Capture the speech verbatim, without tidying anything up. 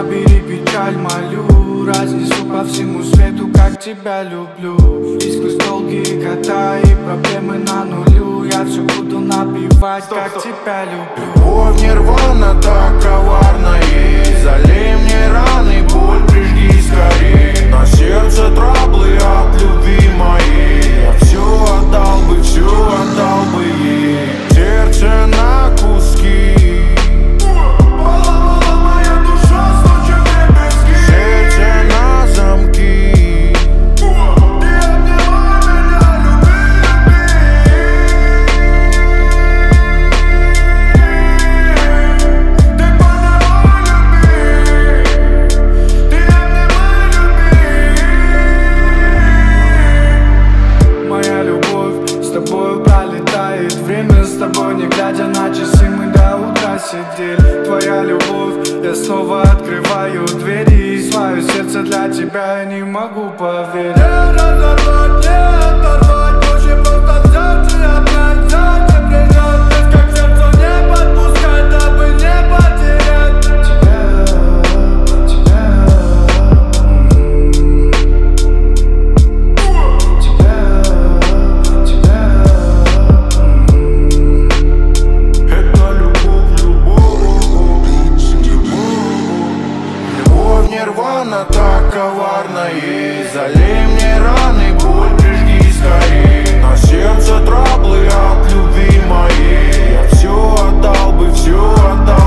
забери печаль, молю. Разнесу по всему свету, как тебя люблю. И сквозь долгие года и проблемы на нулю я все буду напевать, стоп, как стоп. тебя люблю. Любовь нирвана так коварна, и залей мне раны, боль прижги скорей. На сердце траблы от любви моей. Я все отдал бы, все отдал бы ей. Сердце на куски. Твоя любовь, я снова открываю двери и свое сердце для тебя, я не могу поверить. Не разорвать, не оторвать, проще просто взять и обнять, взять и прижать, без как сердцу не подпускать, дабы не потерять тебя, тебя, тебя, тебя. Это любовь, нирвана так коварна, и залей мне раны, боль прижги скорей. На сердце траблы от любви моей. Я все отдал бы, все отдал.